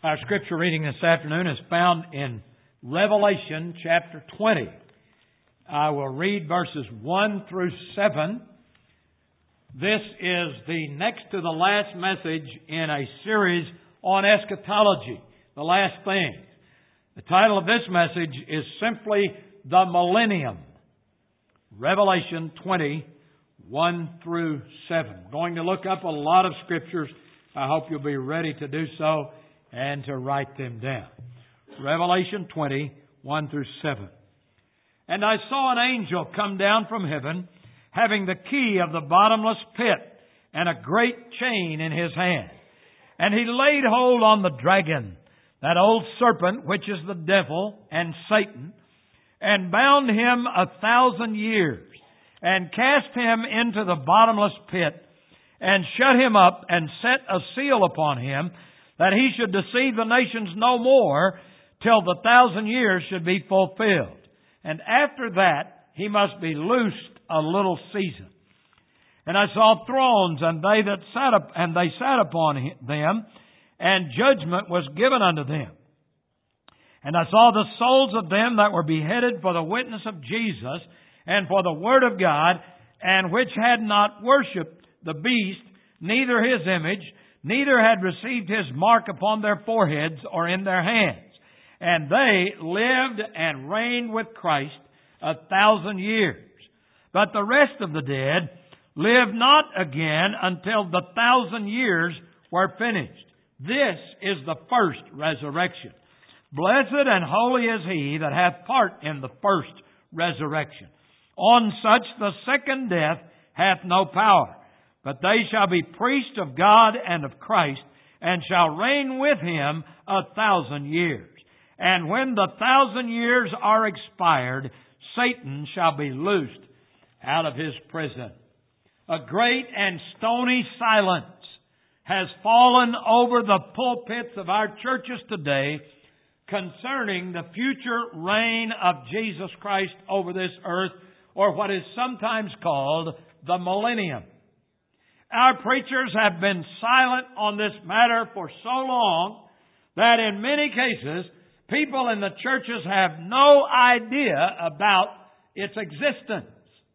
Our scripture reading this afternoon is found in Revelation chapter 20. I will read verses 1 through 7. This is the next to the last message in a series on eschatology, the last thing. The title of this message is simply The Millennium. Revelation 20, 1 through 7. I'm going to look up a lot of scriptures. I hope you'll be ready to do so and to write them down. Revelation 20, 1 through 7. And I saw an angel come down from heaven, having the key of the bottomless pit and a great chain in his hand. And he laid hold on the dragon, that old serpent, which is the devil and Satan, and bound him 1,000 years, and cast him into the bottomless pit, and shut him up, and set a seal upon him, that he should deceive the nations no more, till the 1,000 years should be fulfilled. And after that, he must be loosed a little season. And I saw thrones, and they sat upon them, and judgment was given unto them. And I saw the souls of them that were beheaded for the witness of Jesus, and for the word of God, and which had not worshipped the beast, neither his image, neither had received his mark upon their foreheads or in their hands. And they lived and reigned with Christ 1,000 years. But the rest of the dead lived not again until the 1,000 years were finished. This is the first resurrection. Blessed and holy is he that hath part in the first resurrection. On such the second death hath no power, but they shall be priests of God and of Christ, and shall reign with him 1,000 years. And when the 1,000 years are expired, Satan shall be loosed out of his prison. A great and stony silence has fallen over the pulpits of our churches today concerning the future reign of Jesus Christ over this earth, or what is sometimes called the millennium. Our preachers have been silent on this matter for so long that in many cases, people in the churches have no idea about its existence.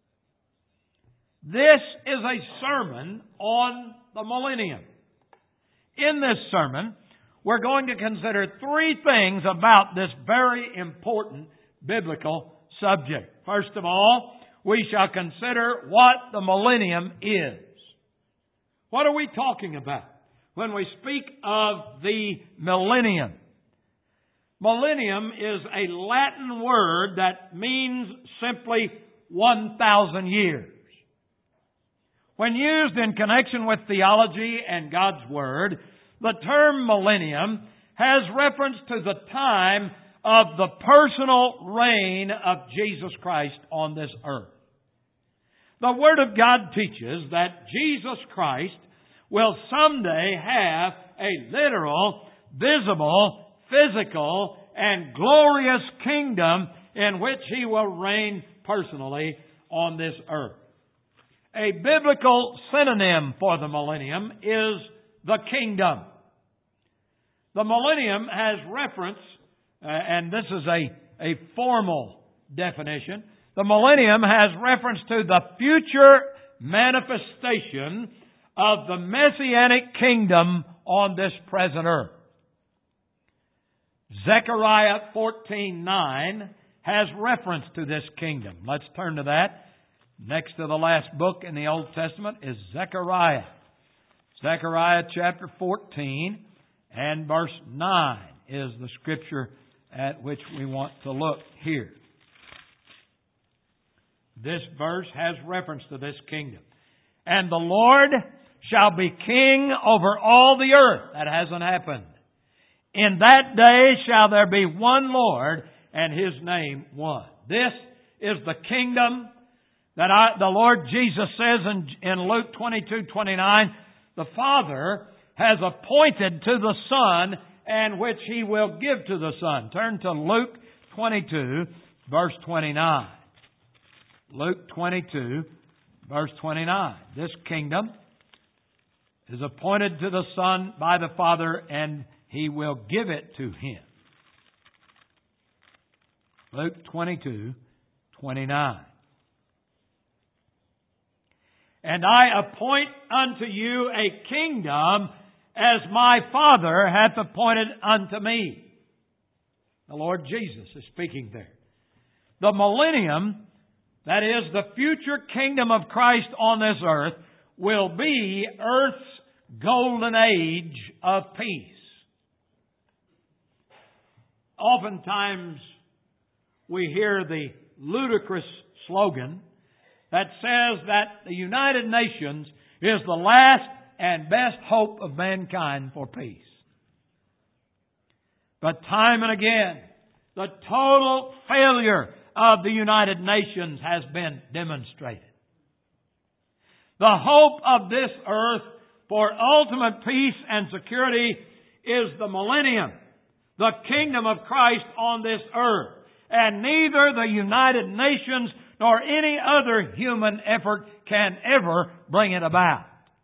This is a sermon on the millennium. In this sermon, we're going to consider three things about this very important biblical subject. First of all, we shall consider what the millennium is. What are we talking about when we speak of the millennium? Millennium is a Latin word that means simply 1,000 years. When used in connection with theology and God's Word, the term millennium has reference to the time of the personal reign of Jesus Christ on this earth. The Word of God teaches that Jesus Christ will someday have a literal, visible, physical, and glorious kingdom in which He will reign personally on this earth. A biblical synonym for the millennium is the kingdom. The millennium has reference, and this is a formal definition, the millennium has reference to the future manifestation of the Messianic kingdom on this present earth. Zechariah 14:9 has reference to this kingdom. Let's turn to that. Next to the last book in the Old Testament is Zechariah. Zechariah chapter 14 and verse 9 is the scripture at which we want to look here. This verse has reference to this kingdom. And the Lord shall be king over all the earth. That hasn't happened. In that day shall there be one Lord, and His name one. This is the kingdom that the Lord Jesus says in Luke 22:29, the Father has appointed to the Son, and which He will give to the Son. Turn to Luke 22, verse 29. Luke 22, verse 29. This kingdom is appointed to the Son by the Father, and He will give it to him. Luke 22:29. And I appoint unto you a kingdom as my Father hath appointed unto me. The Lord Jesus is speaking there. The millennium, that is the future kingdom of Christ on this earth, will be earth's golden age of peace. Oftentimes we hear the ludicrous slogan that says that the United Nations is the last and best hope of mankind for peace. But time and again, the total failure of the United Nations has been demonstrated. The hope of this earth for ultimate peace and security is the millennium, the kingdom of Christ on this earth. And neither the United Nations nor any other human effort can ever bring it about.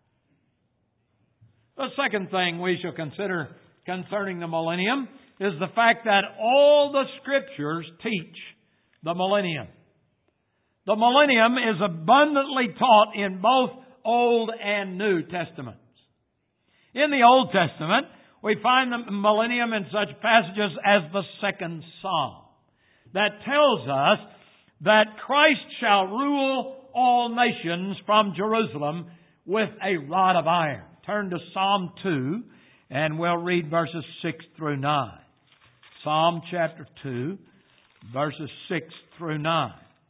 The second thing we shall consider concerning the millennium is the fact that all the Scriptures teach the millennium. The millennium is abundantly taught in both Old and New Testaments. In the Old Testament, we find the millennium in such passages as the second Psalm that tells us that Christ shall rule all nations from Jerusalem with a rod of iron. Turn to Psalm 2 and we'll read verses 6 through 9. Psalm chapter 2, verses 6 through 9.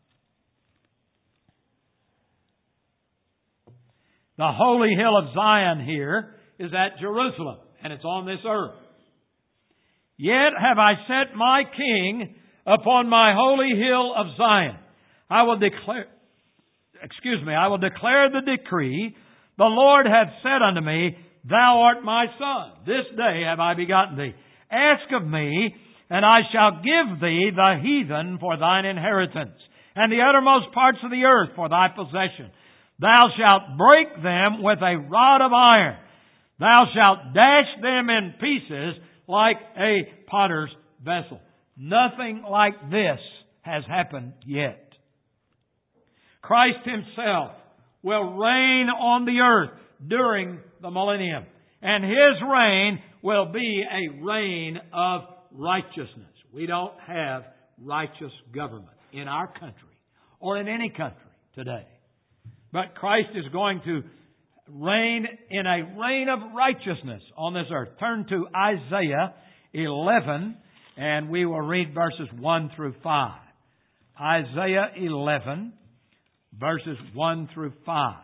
The holy hill of Zion here is at Jerusalem, and it's on this earth. Yet have I set my King upon my holy hill of Zion. I will declare the decree. The Lord hath said unto me, Thou art my son. This day have I begotten thee. Ask of me, and I shall give thee the heathen for thine inheritance, and the uttermost parts of the earth for thy possession. Thou shalt break them with a rod of iron. Thou shalt dash them in pieces like a potter's vessel. Nothing like this has happened yet. Christ Himself will reign on the earth during the millennium. And His reign will be a reign of righteousness. We don't have righteous government in our country or in any country today. But Christ is going to reign in a reign of righteousness on this earth. Turn to Isaiah 11 and we will read verses 1 through 5. Isaiah 11, verses 1 through 5.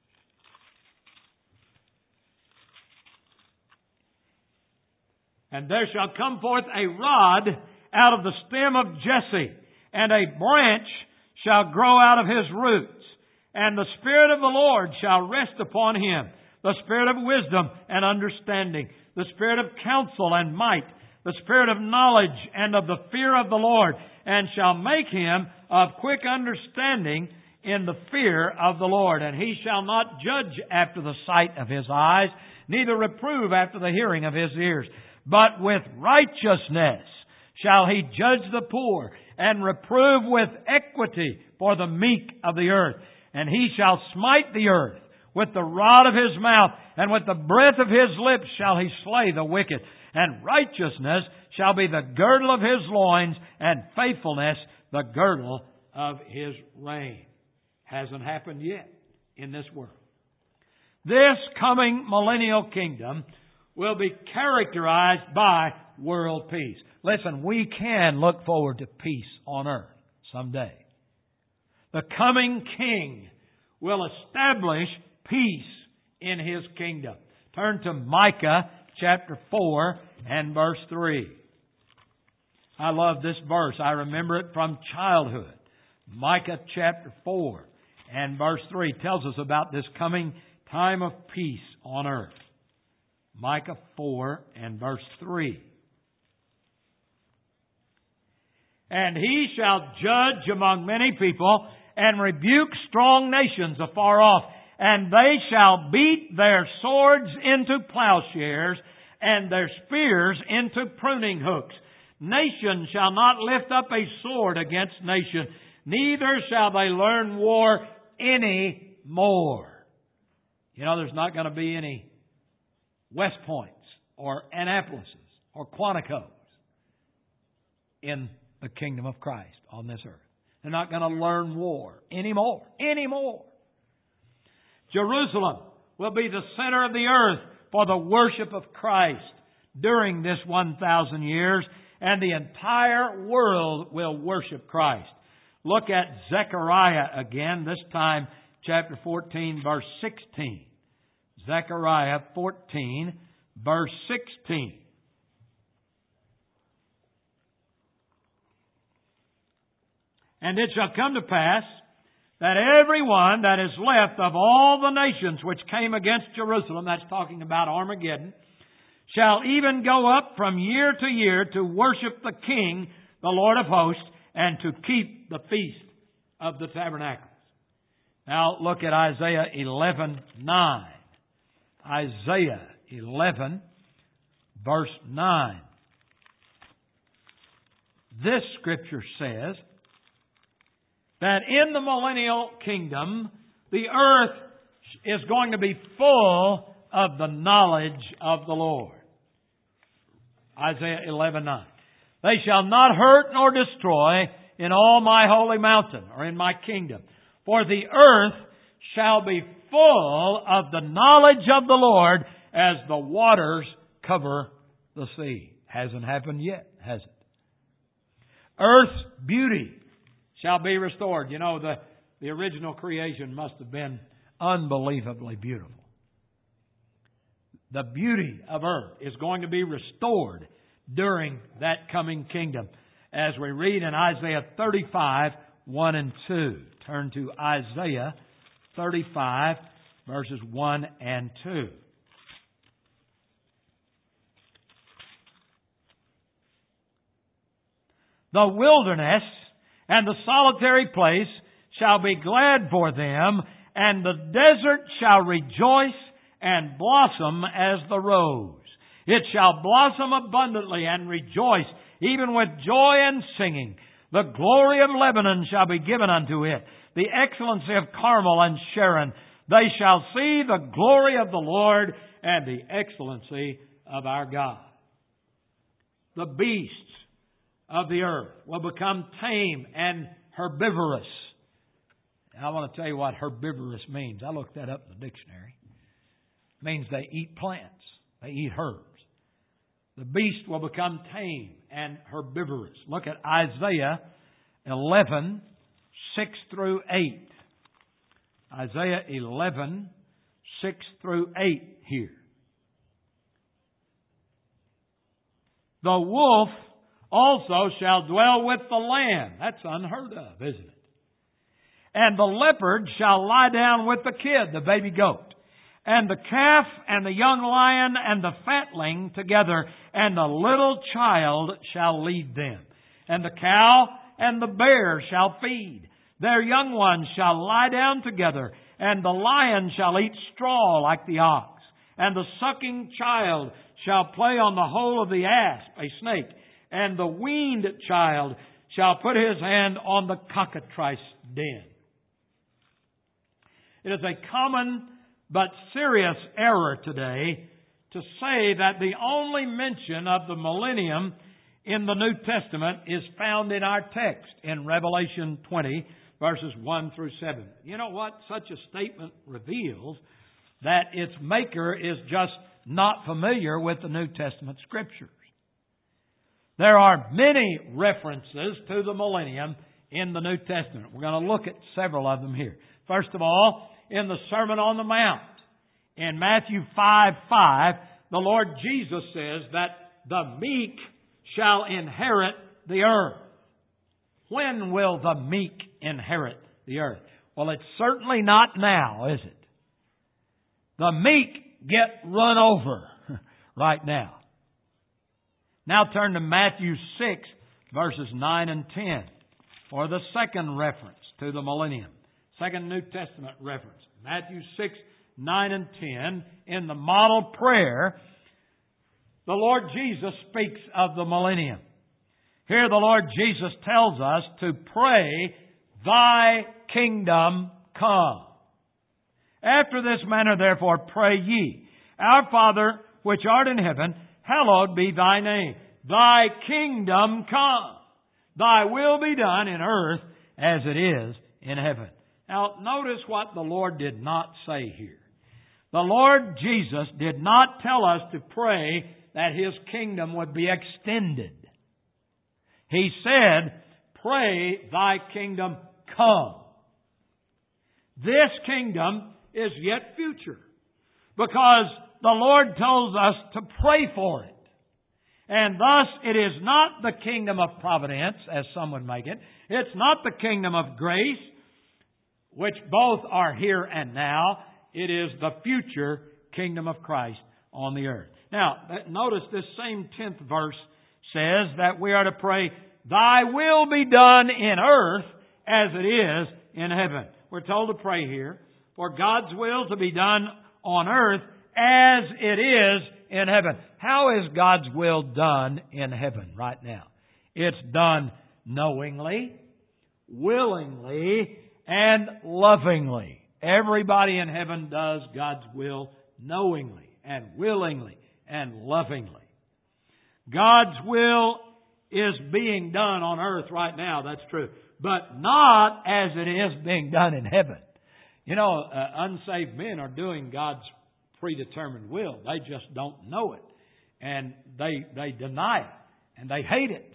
And there shall come forth a rod out of the stem of Jesse, and a branch shall grow out of his roots. And the Spirit of the Lord shall rest upon him, the Spirit of wisdom and understanding, the Spirit of counsel and might, the Spirit of knowledge and of the fear of the Lord, and shall make him of quick understanding in the fear of the Lord. And he shall not judge after the sight of his eyes, neither reprove after the hearing of his ears. But with righteousness shall he judge the poor, and reprove with equity for the meek of the earth. And he shall smite the earth with the rod of his mouth, and with the breath of his lips shall he slay the wicked. And righteousness shall be the girdle of his loins, and faithfulness the girdle of his reign. Hasn't happened yet in this world. This coming millennial kingdom will be characterized by world peace. Listen, we can look forward to peace on earth someday. The coming King will establish peace in His kingdom. Turn to Micah chapter 4 and verse 3. I love this verse. I remember it from childhood. Micah chapter 4 and verse 3 tells us about this coming time of peace on earth. Micah 4 and verse 3. And he shall judge among many people, and rebuke strong nations afar off. And they shall beat their swords into plowshares, and their spears into pruning hooks. Nation shall not lift up a sword against nation, neither shall they learn war any more. You know, there's not going to be any West Points or Annapolises or Quanticos in the kingdom of Christ on this earth. They're not going to learn war anymore. Jerusalem will be the center of the earth for the worship of Christ during this 1,000 years, and the entire world will worship Christ. Look at Zechariah again, this time chapter 14, verse 16. Zechariah 14, verse 16. And it shall come to pass that everyone that is left of all the nations which came against Jerusalem, that's talking about Armageddon, shall even go up from year to year to worship the King, the Lord of hosts, and to keep the feast of the tabernacles. Now look at Isaiah 11:9. Isaiah 11, verse 9. This scripture says that in the millennial kingdom, the earth is going to be full of the knowledge of the Lord. Isaiah 11:9. They shall not hurt nor destroy in all my holy mountain, or in my kingdom. For the earth shall be full of the knowledge of the Lord as the waters cover the sea. Hasn't happened yet, has it? Earth's beauty shall be restored. You know, the original creation must have been unbelievably beautiful. The beauty of earth is going to be restored during that coming kingdom, as we read in Isaiah 35, 1 and 2. Turn to Isaiah 35, verses 1 and 2. The wilderness and the solitary place shall be glad for them, and the desert shall rejoice and blossom as the rose. It shall blossom abundantly and rejoice, even with joy and singing. The glory of Lebanon shall be given unto it, the excellency of Carmel and Sharon. They shall see the glory of the Lord and the excellency of our God. The beasts of the earth will become tame and herbivorous. I want to tell you what herbivorous means. I looked that up in the dictionary. It means they eat plants. They eat herbs. The beast will become tame and herbivorous. Look at Isaiah 11, 6 through 8. Isaiah 11, 6 through 8 here. The wolf also shall dwell with the lamb. That's unheard of, isn't it? And the leopard shall lie down with the kid, the baby goat. And the calf and the young lion and the fatling together, and the little child shall lead them. And the cow and the bear shall feed. Their young ones shall lie down together, and the lion shall eat straw like the ox. And the sucking child shall play on the hole of the asp, a snake. And the weaned child shall put his hand on the cockatrice den. It is a common but serious error today to say that the only mention of the millennium in the New Testament is found in our text in Revelation 20, verses 1 through 7. You know what? Such a statement reveals that its maker is just not familiar with the New Testament Scriptures. There are many references to the millennium in the New Testament. We're going to look at several of them here. First of all, in the Sermon on the Mount, in Matthew 5:5, the Lord Jesus says that the meek shall inherit the earth. When will the meek inherit the earth? Well, it's certainly not now, is it? The meek get run over right now. Now turn to Matthew 6, verses 9 and 10, for the second reference to the millennium. Second New Testament reference. Matthew 6, 9 and 10, in the model prayer, the Lord Jesus speaks of the millennium. Here the Lord Jesus tells us to pray, Thy kingdom come. After this manner therefore pray ye, Our Father which art in heaven, hallowed be Thy name. Thy kingdom come. Thy will be done in earth as it is in heaven. Now notice what the Lord did not say here. The Lord Jesus did not tell us to pray that His kingdom would be extended. He said, pray Thy kingdom come. This kingdom is yet future, because the Lord tells us to pray for it. And thus it is not the kingdom of providence, as some would make it. It's not the kingdom of grace, which both are here and now. It is the future kingdom of Christ on the earth. Now, notice this same 10th verse says that we are to pray, Thy will be done in earth as it is in heaven. We're told to pray here for God's will to be done on earth as it is in heaven. How is God's will done in heaven right now? It's done knowingly, willingly, and lovingly. Everybody in heaven does God's will knowingly and willingly and lovingly. God's will is being done on earth right now, that's true. But not as it is being done in heaven. You know, unsaved men are doing God's predetermined will. They just don't know it. And they deny it. And they hate it.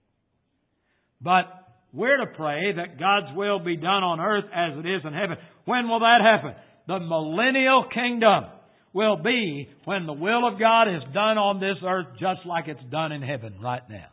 But we're to pray that God's will be done on earth as it is in heaven. When will that happen? The millennial kingdom will be when the will of God is done on this earth just like it's done in heaven right now.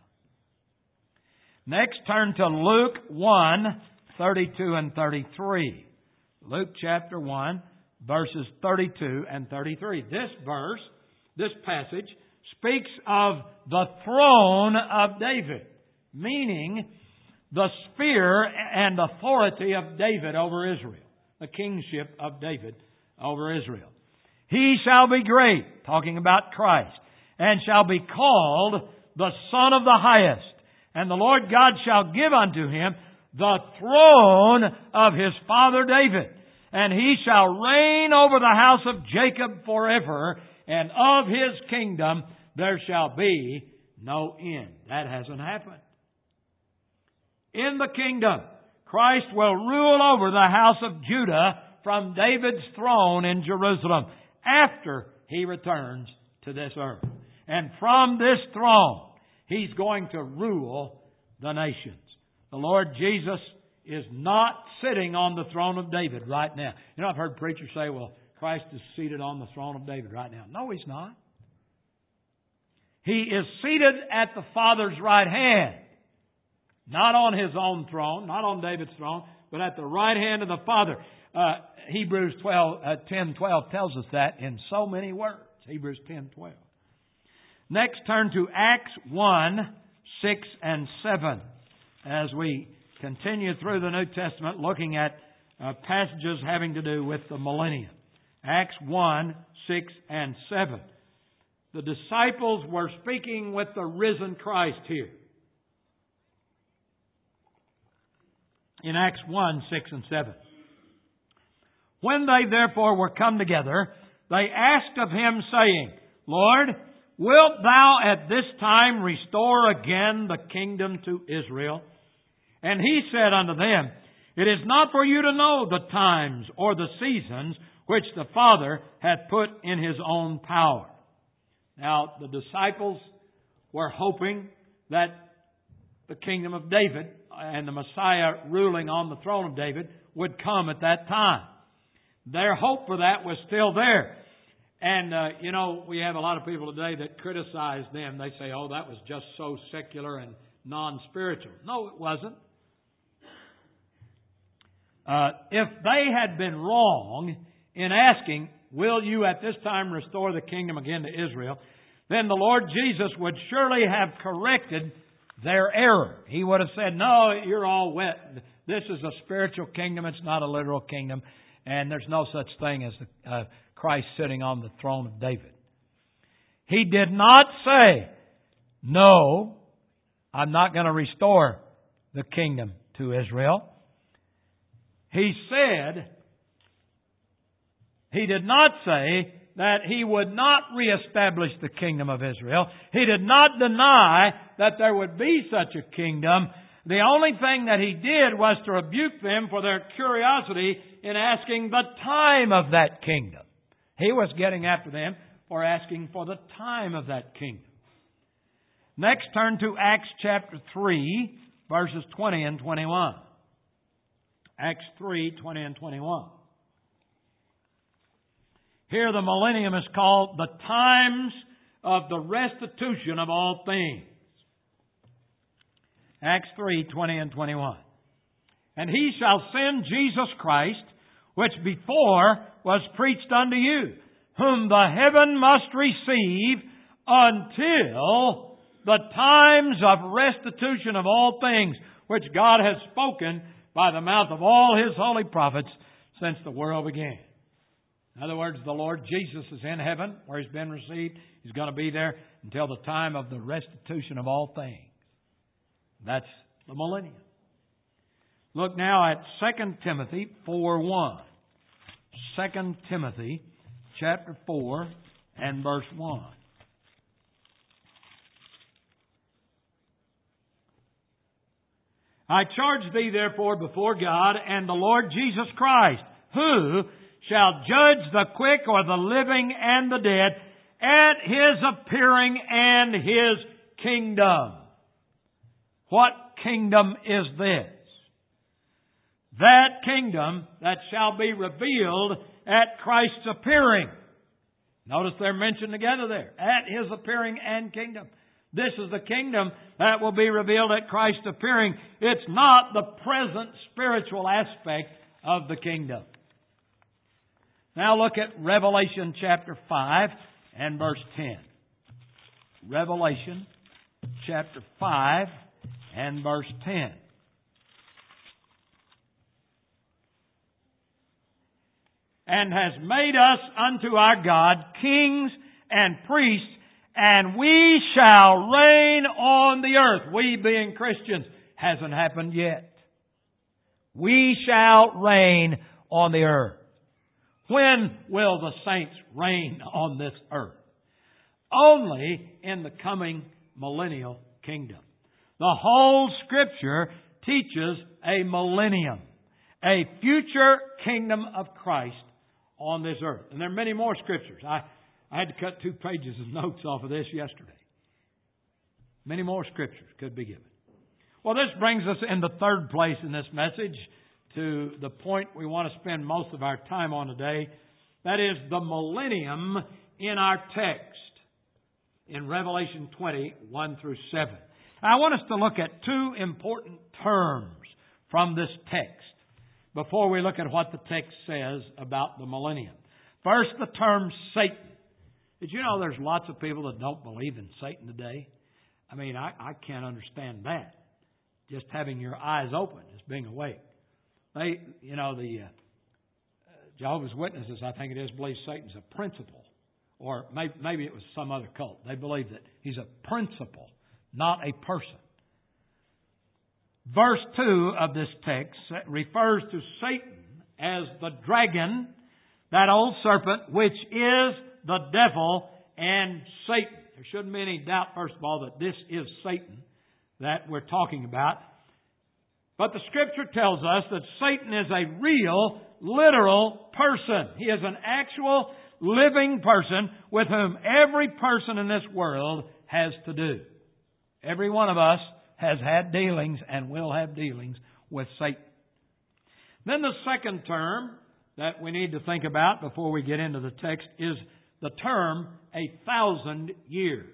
Next, turn to Luke 1, 32 and 33. Luke chapter 1, verses 32 and 33. This passage, speaks of the throne of David, meaning the sphere and authority of David over Israel, the kingship of David over Israel. He shall be great, talking about Christ, and shall be called the Son of the Highest. And the Lord God shall give unto him the throne of his father David. And he shall reign over the house of Jacob forever, and of his kingdom there shall be no end. That hasn't happened. In the kingdom, Christ will rule over the house of Judah from David's throne in Jerusalem after He returns to this earth. And from this throne, He's going to rule the nations. The Lord Jesus is not sitting on the throne of David right now. You know, I've heard preachers say, well, Christ is seated on the throne of David right now. No, He's not. He is seated at the Father's right hand. Not on His own throne, not on David's throne, but at the right hand of the Father. Hebrews 10:12 tells us that in so many words. Hebrews 10:12. Next, turn to Acts 1, 6 and 7. As we continue through the New Testament looking at passages having to do with the millennium. Acts 1, 6 and 7. The disciples were speaking with the risen Christ here. In Acts 1, 6 and 7. When they therefore were come together, they asked of Him, saying, Lord, wilt Thou at this time restore again the kingdom to Israel? And He said unto them, It is not for you to know the times or the seasons which the Father hath put in His own power. Now, the disciples were hoping that the kingdom of David and the Messiah ruling on the throne of David would come at that time. Their hope for that was still there. And, we have a lot of people today that criticize them. They say, oh, that was just so secular and non-spiritual. No, it wasn't. If they had been wrong in asking, will you at this time restore the kingdom again to Israel, then the Lord Jesus would surely have corrected their error. He would have said, no, you're all wet. This is a spiritual kingdom. It's not a literal kingdom. And there's no such thing as Christ sitting on the throne of David. He did not say, no, I'm not going to restore the kingdom to Israel. He did not say that He would not reestablish the kingdom of Israel. He did not deny that there would be such a kingdom. The only thing that He did was to rebuke them for their curiosity in asking the time of that kingdom. He was getting after them for asking for the time of that kingdom. Next, turn to Acts chapter 3, verses 20 and 21. Acts 3, 20 and 21. Here the millennium is called the times of the restitution of all things. Acts 3, 20 and 21. And He shall send Jesus Christ, which before was preached unto you, whom the heaven must receive until the times of restitution of all things, which God has spoken by the mouth of all His holy prophets since the world began. In other words, the Lord Jesus is in heaven where He's been received. He's going to be there until the time of the restitution of all things. That's the millennium. Look now at 2 Timothy 4:1. 2 Timothy chapter 4 and verse 1. I charge thee therefore before God and the Lord Jesus Christ, who shall judge the quick or the living and the dead at His appearing and His kingdom. What kingdom is this? That kingdom that shall be revealed at Christ's appearing. Notice they're mentioned together there. At His appearing and kingdom. This is the kingdom that will be revealed at Christ's appearing. It's not the present spiritual aspect of the kingdom. Now look at Revelation chapter 5 and verse 10. Revelation chapter 5 and verse 10. And has made us unto our God kings and priests, and we shall reign on the earth. We being Christians, hasn't happened yet. We shall reign on the earth. When will the saints reign on this earth? Only in the coming millennial kingdom. The whole Scripture teaches a millennium, a future kingdom of Christ on this earth. And there are many more Scriptures. I had to cut 2 pages of notes off of this yesterday. Many more Scriptures could be given. Well, this brings us in the third place in this message to the point we want to spend most of our time on today. That is the millennium in our text in Revelation 20, 1 through 7. I want us to look at 2 important terms from this text before we look at what the text says about the millennium. First, the term Satan. Did you know there's lots of people that don't believe in Satan today? I mean, I can't understand that. Just having your eyes open is being awake. The Jehovah's Witnesses, I think it is, believe Satan's a principle. Or maybe it was some other cult. They believe that he's a principle, not a person. Verse 2 of this text refers to Satan as the dragon, that old serpent, which is the devil and Satan. There shouldn't be any doubt, first of all, that this is Satan that we're talking about. But the Scripture tells us that Satan is a real, literal person. He is an actual, living person with whom every person in this world has to do. Every one of us has had dealings and will have dealings with Satan. Then the second term that we need to think about before we get into the text is the term 1,000 years.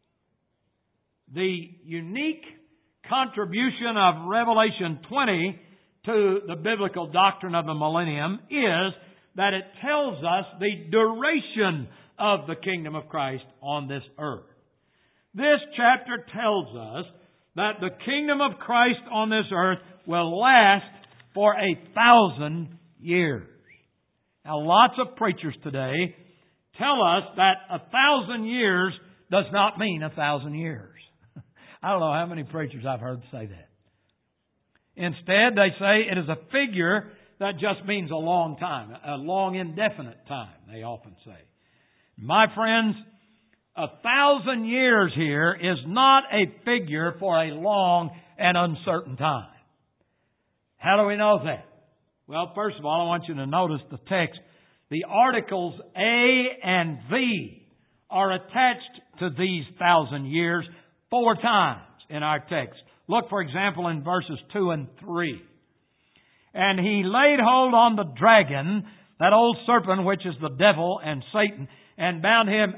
The unique contribution of Revelation 20 to the biblical doctrine of the millennium is that it tells us the duration of the kingdom of Christ on this earth. This chapter tells us that the kingdom of Christ on this earth will last for 1,000 years. Now, lots of preachers today tell us that 1,000 years does not mean 1,000 years. I don't know how many preachers I've heard say that. Instead, they say it is a figure that just means a long time, a long indefinite time, they often say. My friends, 1,000 years here is not a figure for a long and uncertain time. How do we know that? Well, first of all, I want you to notice the text. The articles A and V are attached to these 1,000 years 4 times in our text. Look, for example, in verses 2 and 3. And he laid hold on the dragon, that old serpent which is the devil and Satan, and bound him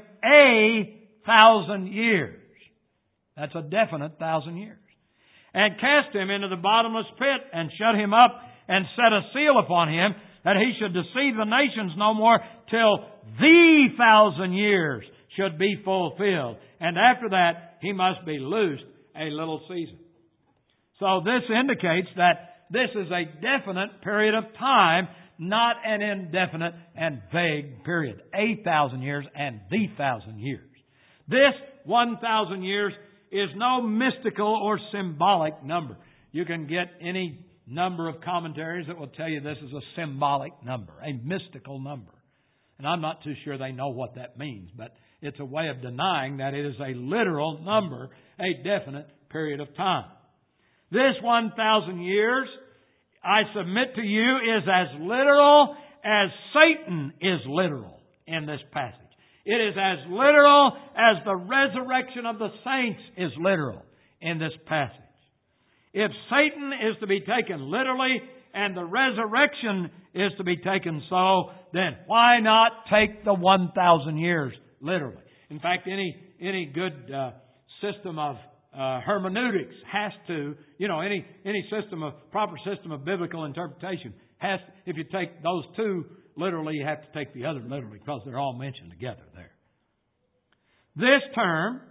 1,000 years. That's a definite 1,000 years. And cast him into the bottomless pit, and shut him up, and set a seal upon him, that he should deceive the nations no more, till the 1,000 years should be fulfilled. And after that, he must be loosed a little season. So this indicates that this is a definite period of time, not an indefinite and vague period. 1,000 years and the 1,000 years. This 1,000 years is no mystical or symbolic number. You can get any number of commentaries that will tell you this is a symbolic number, a mystical number. And I'm not too sure they know what that means, but it's a way of denying that it is a literal number, a definite period of time. This 1,000 years, I submit to you, is as literal as Satan is literal in this passage. It is as literal as the resurrection of the saints is literal in this passage. If Satan is to be taken literally and the resurrection is to be taken so, then why not take the 1,000 years literally? In fact, any good system of hermeneutics has to, any proper system of biblical interpretation has, if you take those two literally, you have to take the other literally because they're all mentioned together there. This term,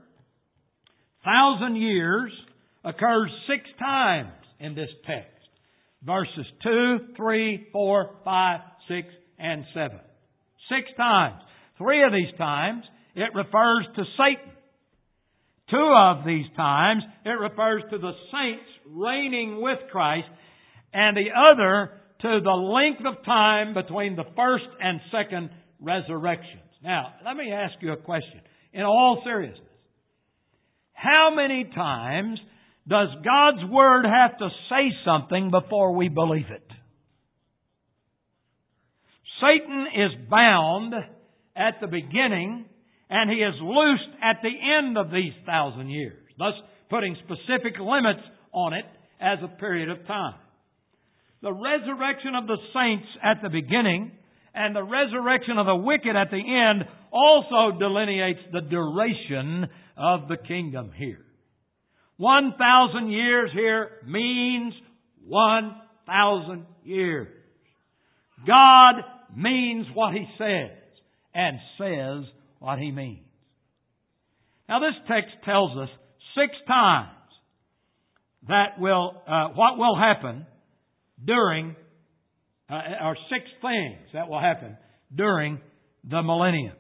1,000 years, occurs 6 times in this text. Verses 2, 3, 4, 5, 6, and 7. 6 times. 3 of these times, it refers to Satan. 2 of these times, it refers to the saints reigning with Christ, and the other to the length of time between the first and second resurrections. Now, let me ask you a question. In all seriousness, how many times does God's Word have to say something before we believe it? Satan is bound at the beginning, and he is loosed at the end of these 1,000 years, thus putting specific limits on it as a period of time. The resurrection of the saints at the beginning and the resurrection of the wicked at the end also delineates the duration of the kingdom here. 1,000 years here means 1,000 years. God means what He says and says what He means. Now this text tells us 6 times what will happen during, or 6 things that will happen during the millennium.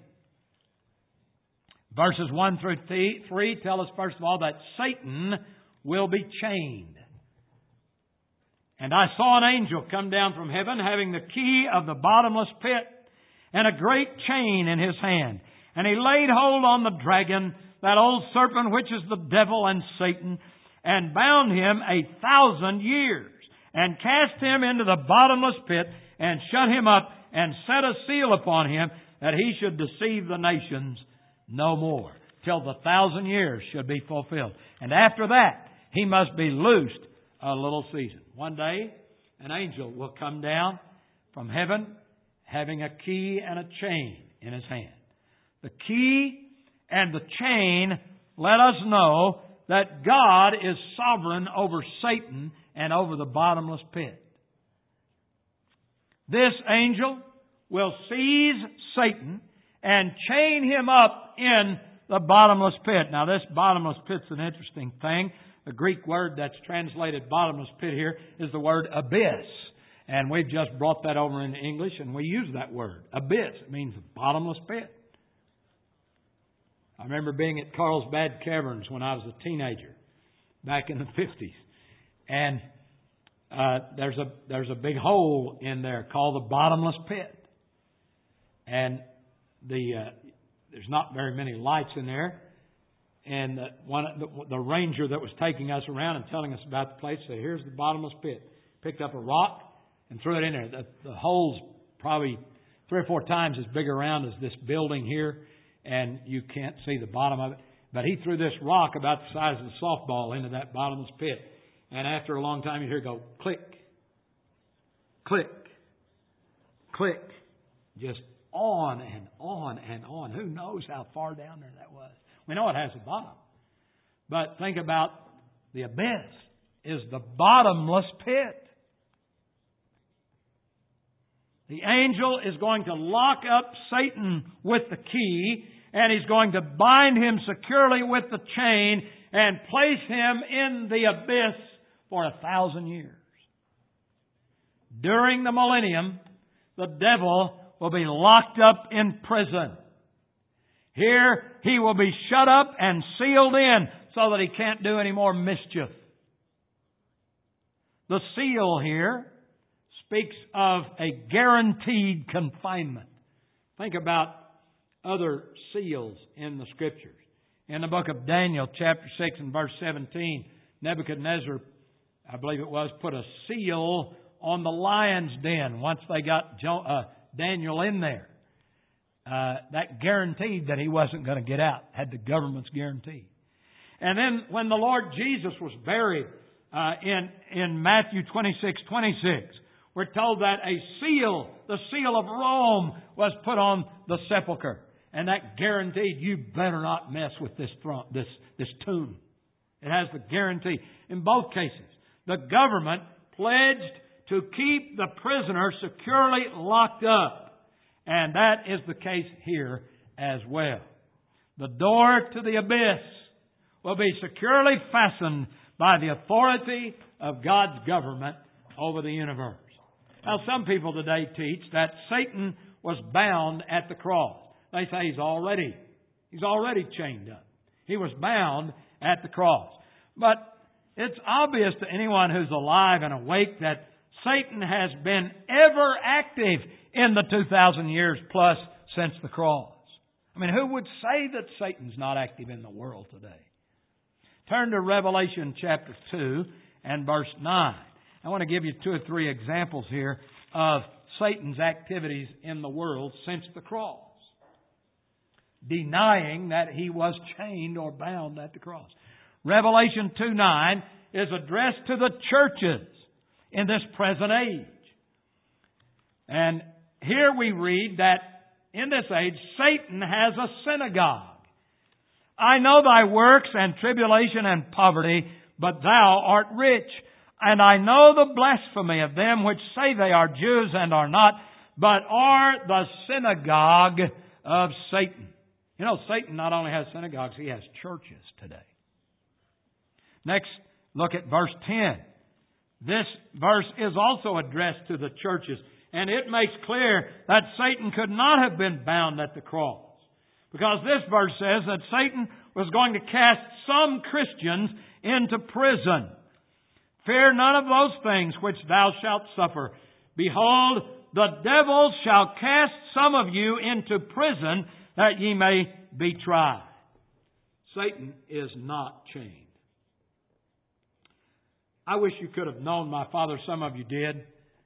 Verses 1 through 3 tell us, first of all, that Satan will be chained. And I saw an angel come down from heaven, having the key of the bottomless pit and a great chain in his hand. And he laid hold on the dragon, that old serpent which is the devil and Satan, and bound him 1,000 years, and cast him into the bottomless pit, and shut him up, and set a seal upon him, that he should deceive the nations no more, till the 1,000 years should be fulfilled. And after that, he must be loosed a little season. One day, an angel will come down from heaven, having a key and a chain in his hand. The key and the chain let us know that God is sovereign over Satan and over the bottomless pit. This angel will seize Satan and chain him up in the bottomless pit. Now this bottomless pit's an interesting thing. The Greek word that's translated bottomless pit here is the word abyss. And we've just brought that over into English and we use that word, abyss. It means bottomless pit. I remember being at Carlsbad Caverns when I was a teenager, back in the 50s. And there's a big hole in there called the bottomless pit. And there's not very many lights in there. And the ranger that was taking us around and telling us about the place said, here's the bottomless pit. Picked up a rock and threw it in there. The hole's probably 3 or 4 times as big around as this building here, and you can't see the bottom of it. But he threw this rock about the size of a softball into that bottomless pit. And after a long time, you hear it go click, click, click. Just on and on and on. Who knows how far down there that was? We know it has a bottom. But think about the abyss is the bottomless pit. The angel is going to lock up Satan with the key, and he's going to bind him securely with the chain and place him in the abyss for 1,000 years. During the millennium, the devil will be locked up in prison. Here, he will be shut up and sealed in so that he can't do any more mischief. The seal here speaks of a guaranteed confinement. Think about other seals in the Scriptures. In the book of Daniel, chapter 6 and verse 17, Nebuchadnezzar, I believe it was, put a seal on the lion's den once they got Daniel in there. That guaranteed that he wasn't going to get out. Had the government's guarantee. And then when the Lord Jesus was buried in Matthew 26:26, we're told that a seal, the seal of Rome, was put on the sepulchre. And that guaranteed you better not mess with this tomb. It has the guarantee. In both cases, the government pledged to keep the prisoner securely locked up. And that is the case here as well. The door to the abyss will be securely fastened by the authority of God's government over the universe. Now, some people today teach that Satan was bound at the cross. They say he's already chained up. He was bound at the cross. But it's obvious to anyone who's alive and awake that Satan has been ever active in the 2,000 years plus since the cross. I mean, who would say that Satan's not active in the world today? Turn to Revelation chapter 2 and verse 9. I want to give you 2 or 3 examples here of Satan's activities in the world since the cross, denying that he was chained or bound at the cross. Revelation 2:9 is addressed to the churches in this present age. And here we read that in this age, Satan has a synagogue. I know thy works and tribulation and poverty, but thou art rich. And I know the blasphemy of them which say they are Jews and are not, but are the synagogue of Satan. You know, Satan not only has synagogues, he has churches today. Next, look at verse 10. This verse is also addressed to the churches, and it makes clear that Satan could not have been bound at the cross. Because this verse says that Satan was going to cast some Christians into prison. Fear none of those things which thou shalt suffer. Behold, the devil shall cast some of you into prison that ye may be tried. Satan is not chained. I wish you could have known my father. Some of you did.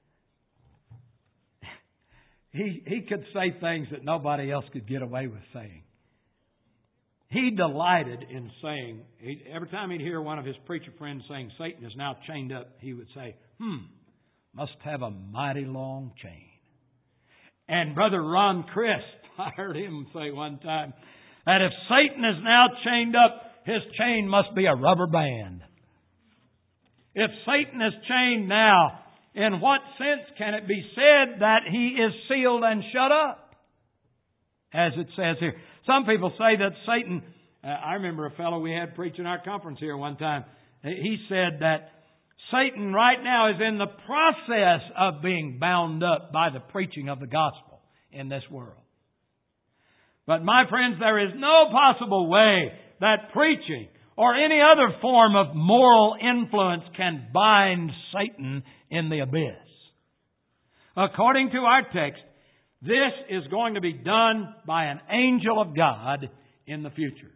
He could say things that nobody else could get away with saying. He delighted in saying, every time he'd hear one of his preacher friends saying Satan is now chained up, he would say, must have a mighty long chain. And Brother Ron Christ, I heard him say one time, that if Satan is now chained up, his chain must be a rubber band. If Satan is chained now, in what sense can it be said that he is sealed and shut up? As it says here. Some people say that Satan, I remember a fellow we had preaching our conference here one time. He said that Satan right now is in the process of being bound up by the preaching of the gospel in this world. But my friends, there is no possible way that preaching or any other form of moral influence can bind Satan in the abyss. According to our text, this is going to be done by an angel of God in the future.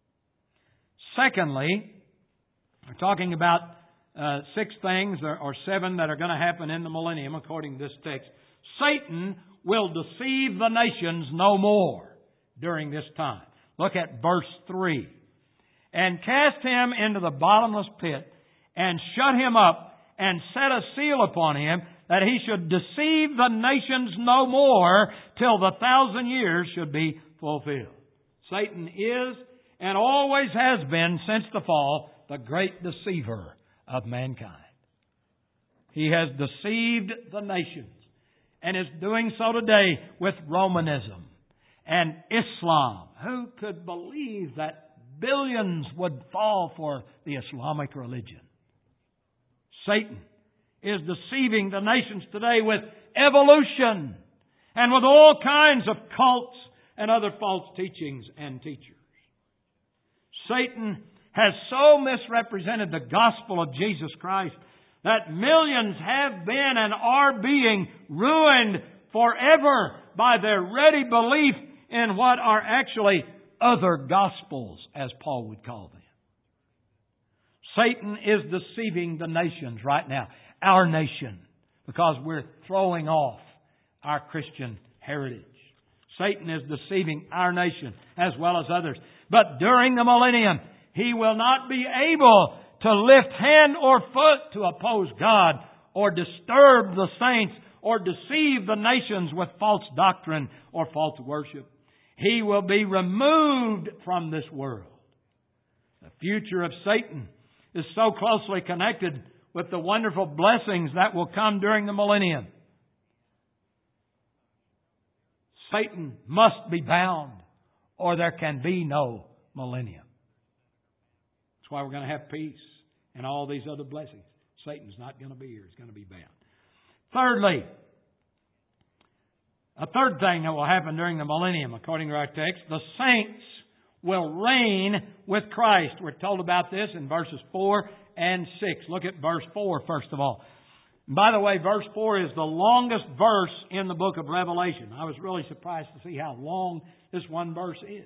Secondly, we're talking about 6 things or 7 that are going to happen in the millennium according to this text. Satan will deceive the nations no more during this time. Look at verse 3. And cast him into the bottomless pit, and shut him up, and set a seal upon him, that he should deceive the nations no more, till the 1,000 years should be fulfilled. Satan is, and always has been since the fall, the great deceiver of mankind. He has deceived the nations, and is doing so today with Romanism and Islam. Who could believe that billions would fall for the Islamic religion? Satan is deceiving the nations today with evolution and with all kinds of cults and other false teachings and teachers. Satan has so misrepresented the gospel of Jesus Christ that millions have been and are being ruined forever by their ready belief in what are actually other gospels, as Paul would call them. Satan is deceiving the nations right now, our nation, because we're throwing off our Christian heritage. Satan is deceiving our nation as well as others. But during the millennium, he will not be able to lift hand or foot to oppose God or disturb the saints or deceive the nations with false doctrine or false worship. He will be removed from this world. The future of Satan is so closely connected with the wonderful blessings that will come during the millennium. Satan must be bound, or there can be no millennium. That's why we're going to have peace and all these other blessings. Satan's not going to be here. He's going to be bound. Thirdly, a third thing that will happen during the millennium, according to our text, the saints will reign with Christ. We're told about this in verses 4 and 6. Look at verse 4 first of all. And by the way, verse 4 is the longest verse in the book of Revelation. I was really surprised to see how long this one verse is.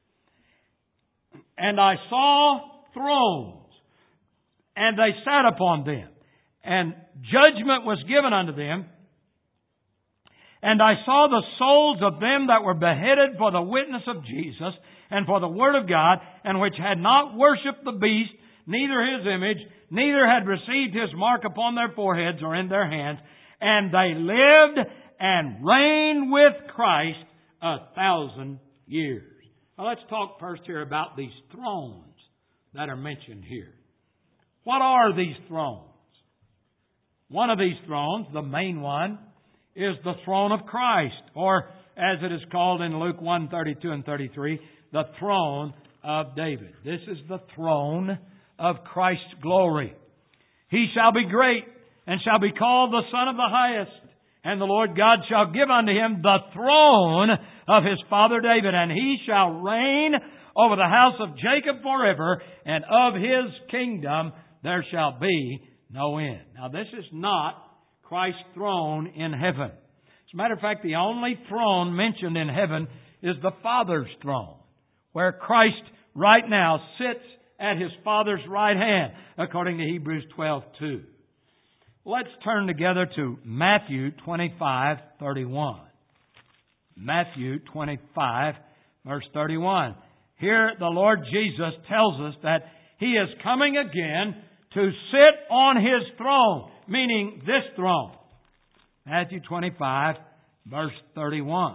And I saw thrones, and they sat upon them, and judgment was given unto them. And I saw the souls of them that were beheaded for the witness of Jesus and for the Word of God, and which had not worshipped the beast, neither his image, neither had received his mark upon their foreheads or in their hands. And they lived and reigned with Christ 1,000 years. Now let's talk first here about these thrones that are mentioned here. What are these thrones? One of these thrones, the main one, is the throne of Christ, or as it is called in Luke 1:32 and 33, the throne of David. This is the throne of Christ's glory. He shall be great and shall be called the Son of the Highest, and the Lord God shall give unto him the throne of his father David, and he shall reign over the house of Jacob forever, and of his kingdom there shall be no end. Now this is not Christ's throne in heaven. As a matter of fact, the only throne mentioned in heaven is the Father's throne, where Christ right now sits at His Father's right hand, according to Hebrews 12:2. Let's turn together to Matthew 25:31. Matthew 25, verse 31. Here the Lord Jesus tells us that He is coming again to sit on His throne, meaning this throne. Matthew 25, verse 31.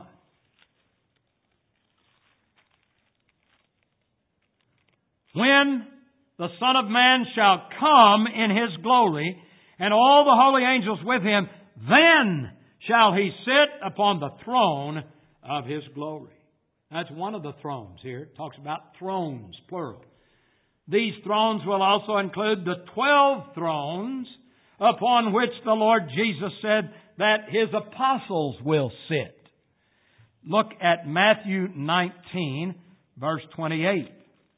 When the Son of Man shall come in His glory, and all the holy angels with Him, then shall He sit upon the throne of His glory. That's one of the thrones here. It talks about thrones, plural. These thrones will also include the 12 thrones upon which the Lord Jesus said that His apostles will sit. look at Matthew 19, verse 28.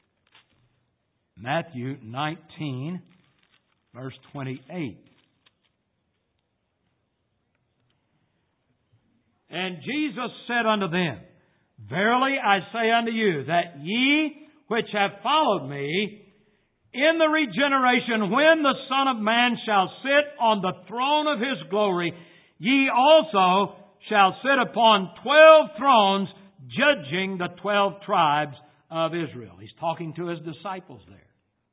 Matthew 19, verse 28. And Jesus said unto them, Verily I say unto you, that ye which have followed me, in the regeneration, when the Son of Man shall sit on the throne of His glory, ye also shall sit upon 12 thrones, judging the 12 tribes of Israel. He's talking to His disciples there.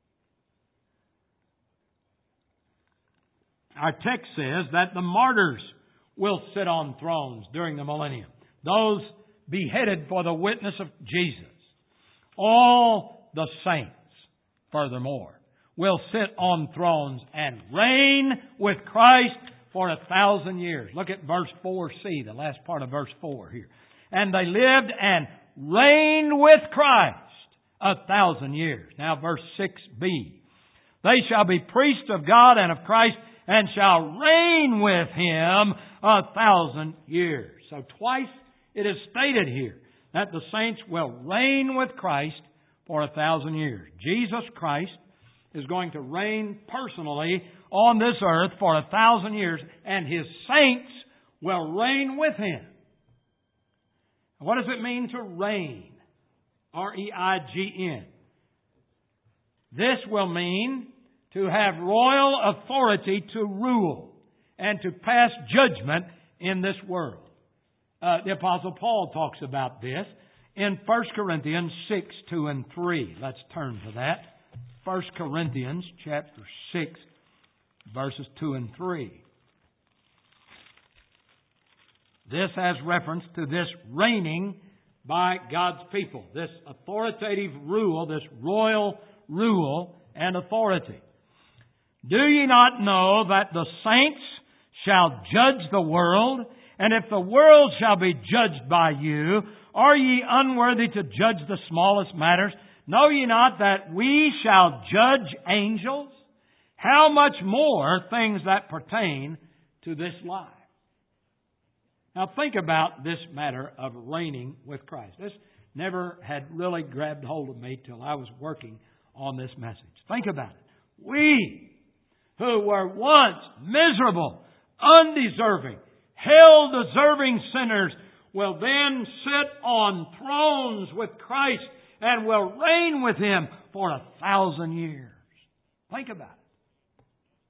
Our text says that the martyrs will sit on thrones during the millennium. Those beheaded for the witness of Jesus. All the saints, furthermore, will sit on thrones and reign with Christ for 1,000 years. Look at verse 4c, the last part of verse 4 here. And they lived and reigned with Christ 1,000 years. Now verse 6b. They shall be priests of God and of Christ, and shall reign with Him 1,000 years. So twice it is stated here that the saints will reign with Christ for 1,000 years. Jesus Christ is going to reign personally on this earth for 1,000 years, and His saints will reign with Him. What does it mean to reign? R-E-I-G-N. This will mean to have royal authority to rule and to pass judgment in this world. The Apostle Paul talks about this in 1 Corinthians 6, 2 and 3. Let's turn to that. 1 Corinthians chapter 6, verses 2 and 3. This has reference to this reigning by God's people, this authoritative rule, this royal rule and authority. Do ye not know that the saints shall judge the world? And if the world shall be judged by you, are ye unworthy to judge the smallest matters? Know ye not that we shall judge angels? How much more things that pertain to this life? Now think about this matter of reigning with Christ. This never had really grabbed hold of me till I was working on this message. Think about it. We who were once miserable, undeserving, hell-deserving sinners will then sit on thrones with Christ and will reign with Him for 1,000 years. Think about it.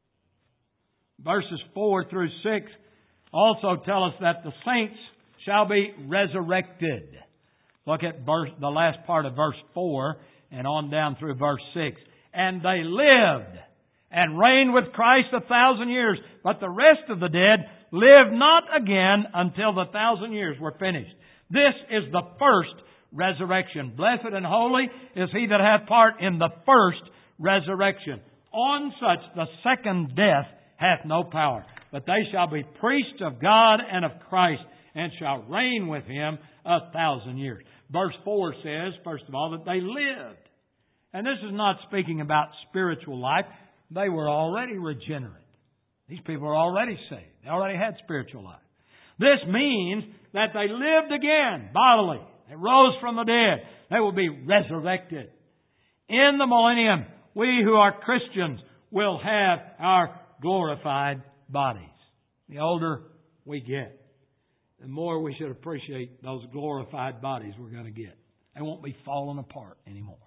Verses 4 through 6 also tell us that the saints shall be resurrected. Look at the last part of verse 4 and on down through verse 6. And they lived and reigned with Christ 1,000 years, but the rest of the dead lived not again until the 1,000 years were finished. This is the first resurrection. Blessed and holy is he that hath part in the first resurrection. On such the second death hath no power, but they shall be priests of God and of Christ, and shall reign with Him 1,000 years. Verse 4 says, first of all, that they lived. And this is not speaking about spiritual life. They were already regenerate. These people were already saved. They already had spiritual life. This means that they lived again bodily. They rose from the dead. They will be resurrected. In the millennium, we who are Christians will have our glorified bodies. The older we get, the more we should appreciate those glorified bodies we're going to get. They won't be falling apart anymore.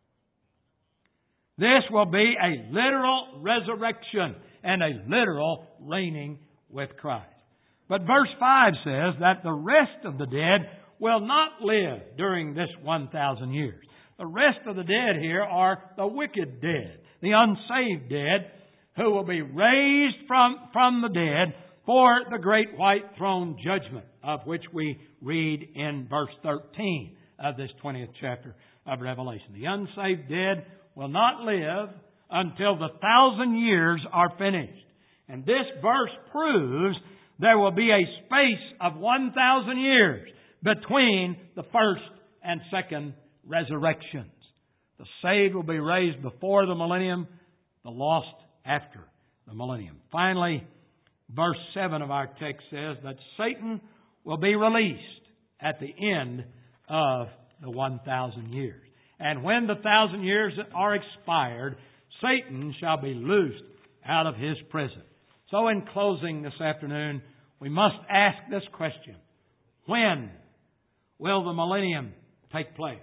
This will be a literal resurrection and a literal reigning with Christ. But verse 5 says that the rest of the dead will not live during this 1,000 years. The rest of the dead here are the wicked dead, the unsaved dead, who will be raised from the dead for the great white throne judgment, of which we read in verse 13 of this 20th chapter of Revelation. The unsaved dead will not live until the 1,000 years are finished. And this verse proves there will be a space of 1,000 years between the first and second resurrections. The saved will be raised before the millennium, the lost after the millennium. Finally, verse 7 of our text says that Satan will be released at the end of the 1,000 years. And when the 1,000 years are expired, Satan shall be loosed out of his prison. So in closing this afternoon, we must ask this question: when will the millennium take place?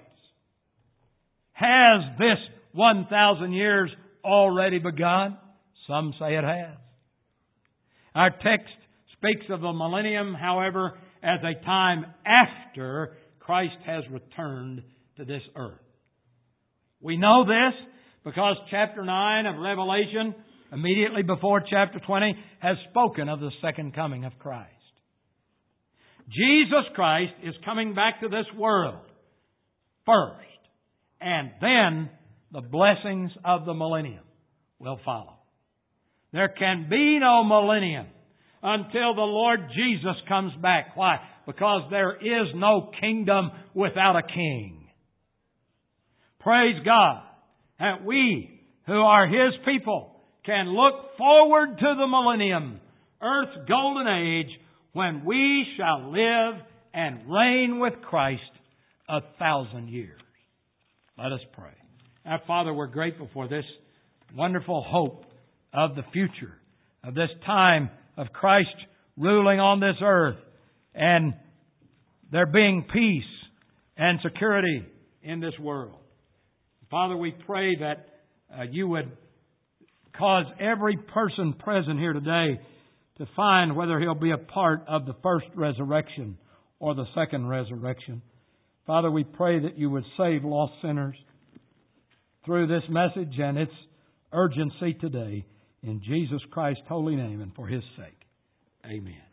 Has this 1,000 years already begun? Some say it has. Our text speaks of the millennium, however, as a time after Christ has returned to this earth. We know this because chapter 9 of Revelation, immediately before chapter 20, has spoken of the second coming of Christ. Jesus Christ is coming back to this world first, and then the blessings of the millennium will follow. There can be no millennium until the Lord Jesus comes back. Why? Because there is no kingdom without a king. Praise God that we who are His people can look forward to the millennium, earth's golden age, when we shall live and reign with Christ 1,000 years. Let us pray. Our Father, we're grateful for this wonderful hope of the future, of this time of Christ ruling on this earth, and there being peace and security in this world. Father, we pray that You would cause every person present here today to find whether he'll be a part of the first resurrection or the second resurrection. Father, we pray that You would save lost sinners through this message and its urgency today. In Jesus Christ's holy name and for His sake. Amen.